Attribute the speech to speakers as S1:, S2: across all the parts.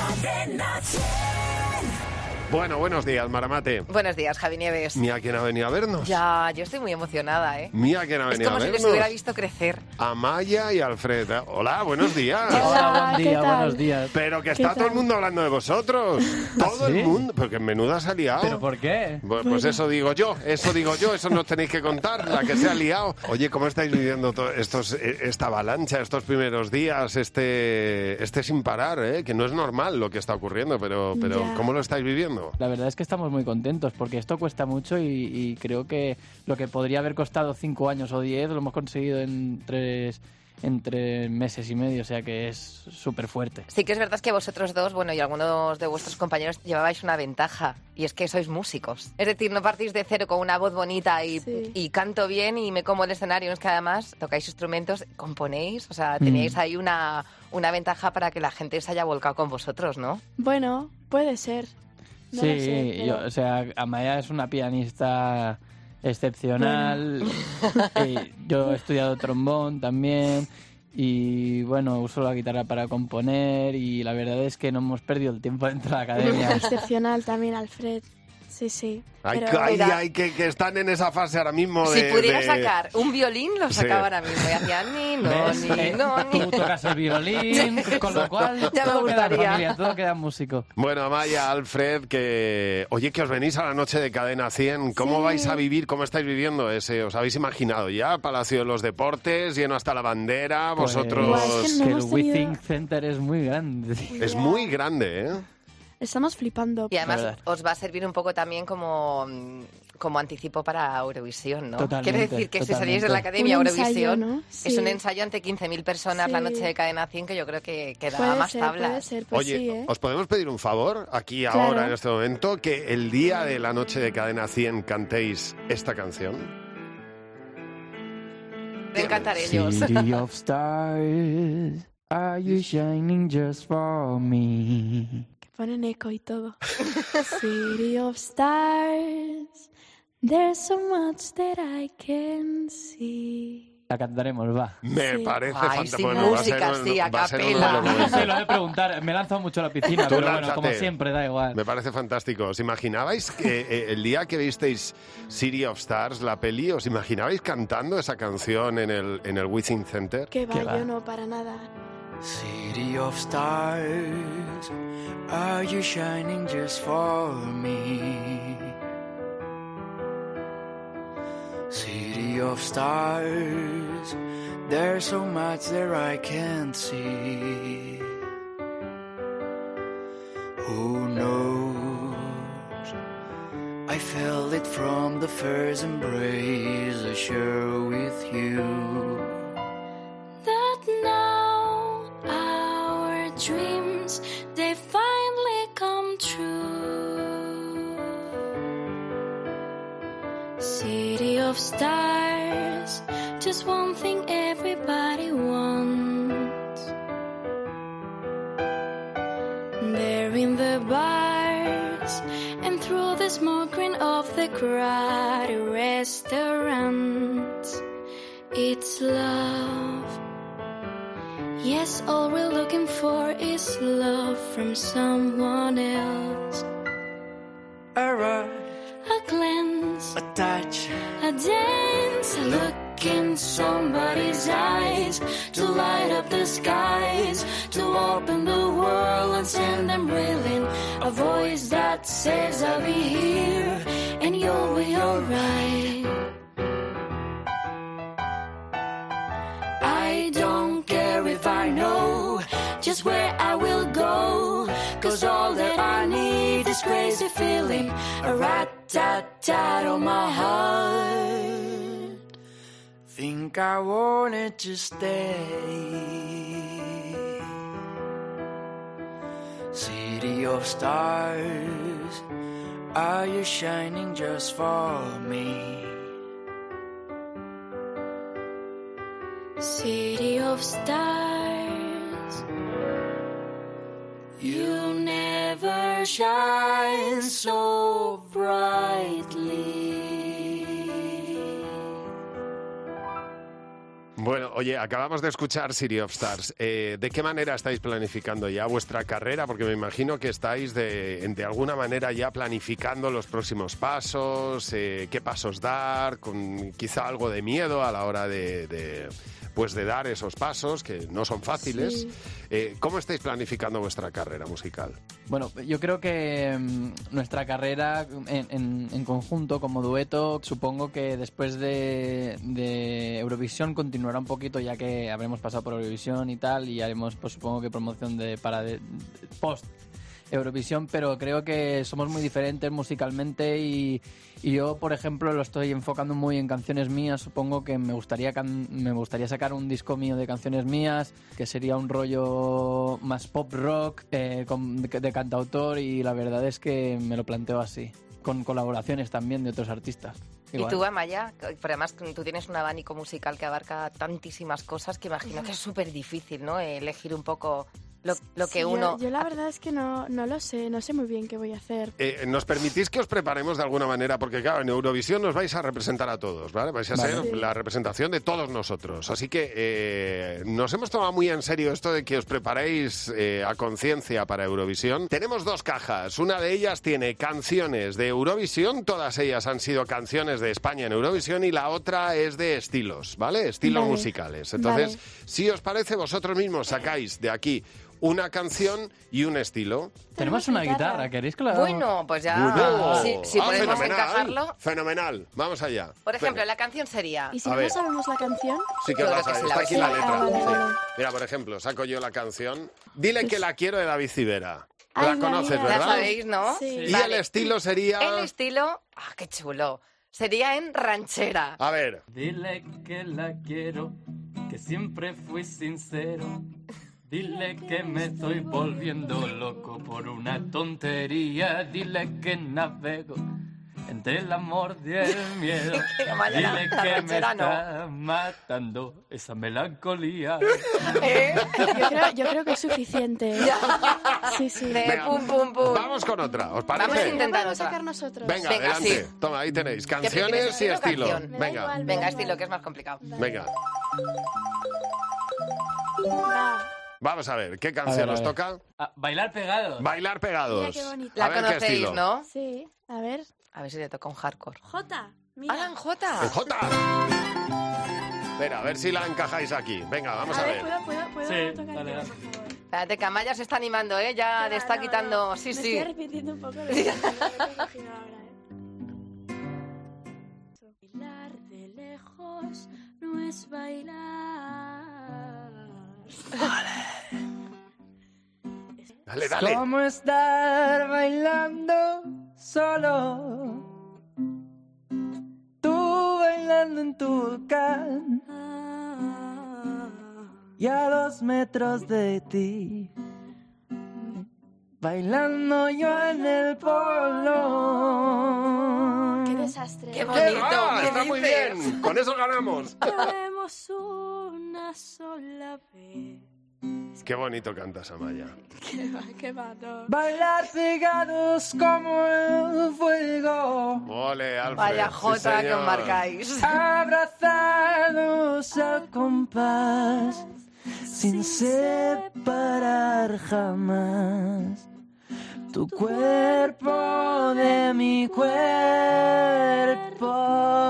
S1: Cadena 100.
S2: Bueno, buenos días, Maramate.
S3: Buenos días, Javi Nieves.
S2: Mira quién ha venido a vernos.
S3: Ya, yo estoy muy emocionada, ¿eh?
S2: Mira quién ha
S3: Es
S2: venido a
S3: como
S2: vernos.
S3: si les hubiera visto crecer.
S2: Amaya y Alfred. Hola, buenos días.
S4: Hola,
S5: buen día, buenos días.
S2: Pero que
S5: ¿Qué
S2: está todo el
S5: tal?
S2: mundo hablando de vosotros. Todo
S4: ¿Sí?
S2: el mundo. Porque en menuda se ha liado.
S4: ¿Pero por qué?
S2: Pues eso digo yo, eso nos tenéis que contar, la que se ha liado. Oye, ¿cómo estáis viviendo esta avalancha, estos primeros días, este sin parar, que no es normal lo que está ocurriendo, pero
S5: Ya.
S2: ¿cómo lo estáis viviendo?
S4: La verdad es que estamos muy contentos porque esto cuesta mucho y creo que lo que podría haber costado 5 años o 10 lo hemos conseguido en 3 meses y medio, o sea que es súper fuerte.
S3: Sí que es verdad que vosotros dos, bueno, y algunos de vuestros compañeros llevabais una ventaja, y es que sois músicos. Es decir, no partís de cero con una voz bonita
S5: Sí.
S3: y canto bien y me como el escenario, es que además tocáis instrumentos, componéis, o sea, teníais ahí una ventaja para que la gente se haya volcado con vosotros, ¿no?
S5: Bueno, puede ser. No lo sé, pero-
S4: o sea, Amaya es una pianista excepcional. Yo he estudiado trombón también. Y bueno, uso la guitarra para componer. Y la verdad es que no hemos perdido el tiempo dentro de la academia.
S5: Excepcional también, Alfred. Sí, sí.
S2: Hay
S3: Mira.
S2: que están en esa fase ahora mismo
S3: Si
S2: de...
S3: pudiera
S2: de-
S3: sacar un violín, lo
S2: Sí.
S3: sacaba ahora mismo. Y hacían ni, no,
S4: ¿Ves?
S3: ni, no, ni.
S4: Tú tocas el violín, con lo cual
S3: Ya me
S4: todo queda
S3: gustaría.
S4: familia, todo queda músico.
S2: Bueno, Amaya, Alfred, que os venís a la noche de Cadena 100. ¿Cómo
S5: Sí.
S2: vais a vivir? ¿Cómo estáis viviendo ese? ¿Os habéis imaginado ya? Palacio de los Deportes, lleno hasta la bandera,
S4: Pues,
S2: vosotros...
S5: Guau, es que no
S4: que el
S5: hemos tenido-
S4: WeThink Center es muy grande.
S2: Es
S5: Ya.
S2: muy grande, ¿eh?
S5: Estamos flipando.
S3: Y además
S4: verdad.
S3: os va a servir un poco también como anticipo para Eurovisión, ¿no?
S4: Totalmente,
S3: Quiere decir que si salís de la
S4: totalmente.
S3: Academia
S5: Un
S3: Eurovisión,
S5: ensayo, ¿no?
S3: es
S5: Sí.
S3: un ensayo ante 15.000 personas la
S5: Sí.
S3: noche de Cadena 100 que yo creo que da
S5: Puede
S3: más
S5: ser,
S3: tablas.
S5: puede ser, pues
S2: Oye,
S5: sí, ¿eh?
S2: ¿os podemos pedir un favor aquí
S5: Claro.
S2: ahora en este momento? Que el día de la noche de Cadena 100 cantéis esta canción.
S3: Me encantan ellos.
S4: City of stars, are you shining just for me?
S5: Que ponen eco y todo. City of stars, there's so much that I can see.
S4: La cantaremos, va.
S2: Me
S5: Sí.
S2: parece
S3: Ay,
S2: fantástico.
S3: sin
S2: Bueno,
S3: música, sí, a
S2: va a ser uno de
S3: capela.
S2: los
S4: No
S2: momentos.
S4: sé, lo de preguntar. Me he lanzado mucho a la piscina,
S2: Tú
S4: pero bueno,
S2: lánzate.
S4: como siempre, da igual.
S2: Me parece fantástico. ¿Os imaginabais que el día que visteis City of Stars, la peli, os imaginabais cantando esa canción en el WeThink Center?
S5: Que
S4: ¿Qué
S5: va,
S4: va?
S5: yo no, para nada.
S6: City of stars, are you shining just for me? City of stars, there's so much there I can't see. Who knows? I felt it from the first embrace I share with you.
S7: That now our dreams they finally come true. City of stars, just one thing everybody wants. There in the bars and through the smoke ring of the crowded restaurants. It's love. Yes, all we're looking for is love from someone else.
S6: A rush,
S7: A glance,
S6: a touch,
S7: a dance, a look in somebody's eyes to light up the skies, to open the world and send them reeling. A voice that says I'll be here and you'll be alright. I don't care if I know just where I will go, 'cause all that I need is crazy feeling, a rat-tat-tat on my heart.
S6: think I wanted to stay. City of stars, are you shining just for me?
S7: City of stars, you never shine so brightly.
S2: Bueno, oye, acabamos de escuchar City of Stars. ¿De qué manera estáis planificando ya vuestra carrera? Porque me imagino que estáis de alguna manera ya planificando los próximos pasos, qué pasos dar, con quizá algo de miedo a la hora de dar esos pasos, que no son fáciles.
S5: Sí.
S2: ¿Cómo estáis planificando vuestra carrera musical?
S4: Bueno, yo creo que nuestra carrera en conjunto, como dueto, supongo que después de Eurovisión continuará un poquito, ya que habremos pasado por Eurovisión y tal, y haremos, pues supongo que promoción para post Eurovisión, pero creo que somos muy diferentes musicalmente y yo, por ejemplo, lo estoy enfocando muy en canciones mías. Supongo que me gustaría sacar un disco mío de canciones mías, que sería un rollo más pop rock, de cantautor, y la verdad es que me lo planteo así, con colaboraciones también de otros artistas. Igual.
S3: Y tú, Amaya, pero además tú tienes un abanico musical que abarca tantísimas cosas que imagino que es súper difícil, ¿no? Elegir un poco lo que uno...
S5: Yo la verdad es que no lo sé, no sé muy bien qué voy a hacer.
S2: ¿Nos permitís que os preparemos de alguna manera? Porque claro, en Eurovisión nos vais a representar a todos, ¿vale? Vais a ser la representación de todos nosotros. Así que nos hemos tomado muy en serio esto de que os preparéis a conciencia para Eurovisión. Tenemos 2 cajas. Una de ellas tiene canciones de Eurovisión, todas ellas han sido canciones de España en Eurovisión, y la otra es de estilos, ¿vale? Estilos musicales. Entonces, si os parece, vosotros mismos sacáis de aquí una canción y un estilo.
S4: Tenemos una guitarra, ¿queréis que la hagamos?
S3: Bueno, pues ya... Si podemos encajarlo.
S2: Fenomenal, vamos allá.
S3: Por ejemplo, la canción sería...
S5: ¿Y si
S2: A
S5: no
S2: ver.
S5: sabemos la canción?
S2: Sí que
S3: Yo
S2: vas
S3: creo
S2: a
S3: que
S2: ver,
S3: sí
S2: está aquí la
S3: la
S2: letra.
S5: vale,
S2: Sí.
S5: vale.
S2: Mira, por ejemplo, saco yo la canción. Dile que la quiero, de David Civera.
S5: Ay,
S2: La conoces,
S5: María.
S3: Ya
S2: ¿verdad?
S3: sabéis, ¿no?
S5: Sí.
S2: Y
S3: Vale.
S2: el estilo sería...
S3: El estilo... ¡Ah, qué chulo! Sería en ranchera.
S2: A ver,
S4: Dile que la quiero, que siempre fui sincero. Dile que me estoy volviendo loco por una tontería. Dile que navego entre el amor y el miedo. Dile que me está matando esa melancolía.
S5: Yo creo que es suficiente. Sí.
S3: De
S2: venga,
S3: pum, pum, pum.
S2: vamos con otra, ¿os
S3: Vamos a
S2: parece?
S3: intentar
S5: Vamos a
S3: otra.
S5: sacar nosotros.
S2: Venga,
S3: Venga,
S2: adelante.
S3: sí.
S2: Toma, ahí tenéis.
S3: ¿Qué prefieres,
S2: Canciones y
S3: estilo o
S2: estilo.
S3: canción?
S5: Me da
S2: Venga,
S5: igual.
S3: Venga, estilo, que es más complicado.
S2: venga.
S5: Va.
S2: Vamos a ver, ¿qué canción
S4: A ver,
S2: nos
S4: a ver.
S2: toca?
S4: Bailar pegados.
S2: Bailar pegados.
S5: Mira qué bonito.
S3: La
S2: A ver qué
S3: conocéis,
S2: estilo.
S3: ¿no?
S5: Sí, a ver.
S3: A ver si le toca un hardcore.
S5: Jota, mira.
S3: ¡Alan J!
S2: ¡En J! Espera, a ver si la encajáis aquí. Venga, vamos a ver.
S5: ¿puedo
S4: Sí,
S5: tocar
S4: dale,
S5: yo,
S4: dale.
S5: por favor?
S3: Espérate, que Amaya se está animando, ¿eh? Ya le está
S5: No,
S3: quitando...
S5: no.
S3: Sí,
S5: Me
S3: sí.
S5: estoy arrepintiendo un poco de lo que he cogido ahora, Bailar de lejos no es bailar.
S2: Dale, dale.
S4: ¿Cómo estar bailando solo? Tú bailando en tu volcán y a 2 metros de ti, bailando yo en el polo.
S5: ¡Qué desastre!
S3: ¡Qué bonito! ¿Qué
S2: Está muy
S3: dices?
S2: bien. Con eso ganamos.
S5: Vemos una sola vez.
S2: Qué bonito cantas, Amaya.
S5: ¡Qué va, no!
S4: Bailar pegados como el fuego,
S2: Ole, Alfred.
S3: Vaya
S2: Sí,
S3: Jota que
S2: señor.
S3: os marcáis.
S4: abrazados al compás, sin separar jamás tu cuerpo de mi cuerpo.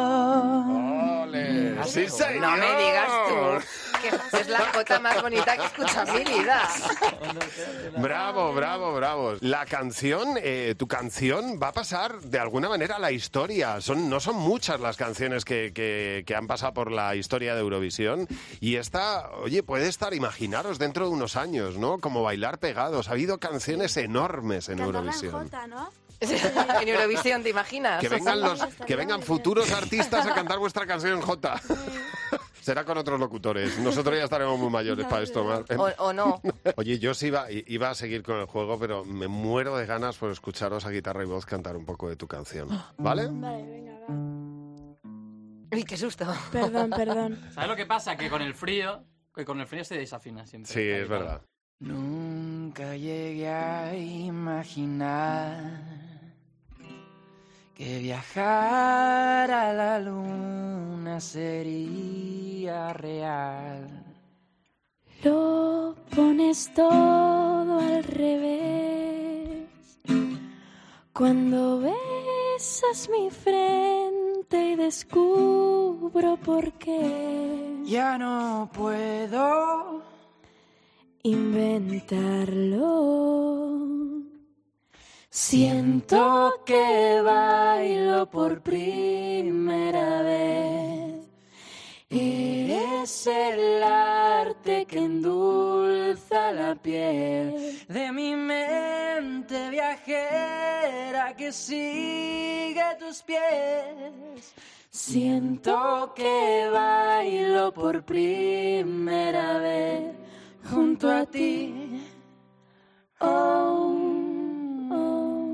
S2: Ole. Sí, señor.
S3: No me digas tú que es la Jota más bonita que he escuchado en mi vida.
S2: Bravo, bravo, bravo. La canción, tu canción va a pasar de alguna manera a la historia. No son muchas las canciones que han pasado por la historia de Eurovisión. Y esta, oye, puede estar, imaginaros, dentro de unos años, ¿no? Como Bailar pegados. Ha habido canciones enormes en
S5: Cantarla
S2: Eurovisión.
S5: en Jota, ¿no?
S3: En Eurovisión, ¿te imaginas?
S2: Que vengan futuros artistas a cantar vuestra canción en Jota. Será con otros locutores. Nosotros ya estaremos muy mayores para esto, Mar.
S3: O no.
S2: Oye, yo sí iba a seguir con el juego, pero me muero de ganas por escucharos a guitarra y voz cantar un poco de tu canción. ¿Vale?
S5: Vale, venga, va.
S3: Uy, qué susto.
S5: Perdón.
S4: ¿Sabes lo que pasa? Que con el frío se desafina siempre.
S2: Sí, es verdad.
S6: Nunca llegué a imaginar que viajar a la luna sería real.
S5: Lo pones todo al revés. Cuando besas mi frente y descubro por qué.
S6: Ya no puedo
S5: inventarlo. Siento que bailo por primera vez. Eres el arte que endulza la piel
S6: de mi mente viajera que sigue tus pies.
S5: Siento que bailo por primera vez junto a ti. Oh, oh.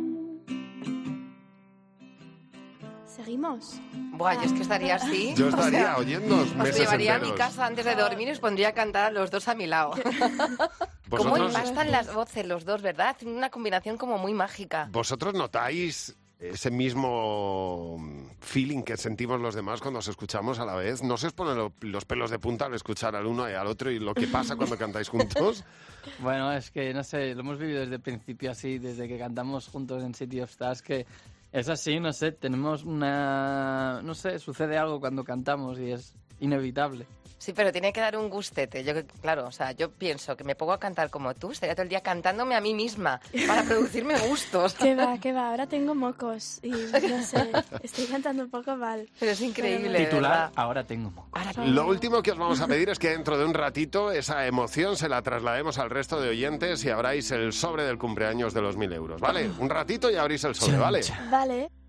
S5: ¿Seguimos?
S3: Buah, yo es que estaría así.
S2: Yo estaría
S3: o sea,
S2: oyéndoos
S3: os
S2: meses
S3: llevaría a
S2: enteros.
S3: mi casa antes de dormir y os pondría a cantar a los dos a mi lado. Cómo
S2: Vosotros,
S3: empastan las voces los dos, ¿verdad? Una combinación como muy mágica.
S2: ¿Vosotros notáis ese mismo feeling que sentimos los demás cuando os escuchamos a la vez? ¿No se os ponen los pelos de punta al escuchar al uno y al otro y lo que pasa cuando cantáis juntos?
S4: Bueno, es que, no sé, lo hemos vivido desde el principio así, desde que cantamos juntos en City of Stars, que es así, no sé, tenemos una... No sé, sucede algo cuando cantamos y es inevitable.
S3: Sí, pero tiene que dar un gustete. Yo, claro, o sea, yo pienso que me pongo a cantar como tú, estaría todo el día cantándome a mí misma para producirme gustos.
S5: ¿Qué va? Ahora tengo mocos y no sé, estoy cantando un poco mal.
S3: Pero es increíble,
S4: Titular,
S3: ¿verdad?
S4: ahora tengo moco.
S2: Lo último que os vamos a pedir es que dentro de un ratito esa emoción se la traslademos al resto de oyentes y abráis el sobre del cumpleaños de los 1.000 euros, ¿vale? Un ratito y abrís el sobre, ¿vale?
S5: Vale.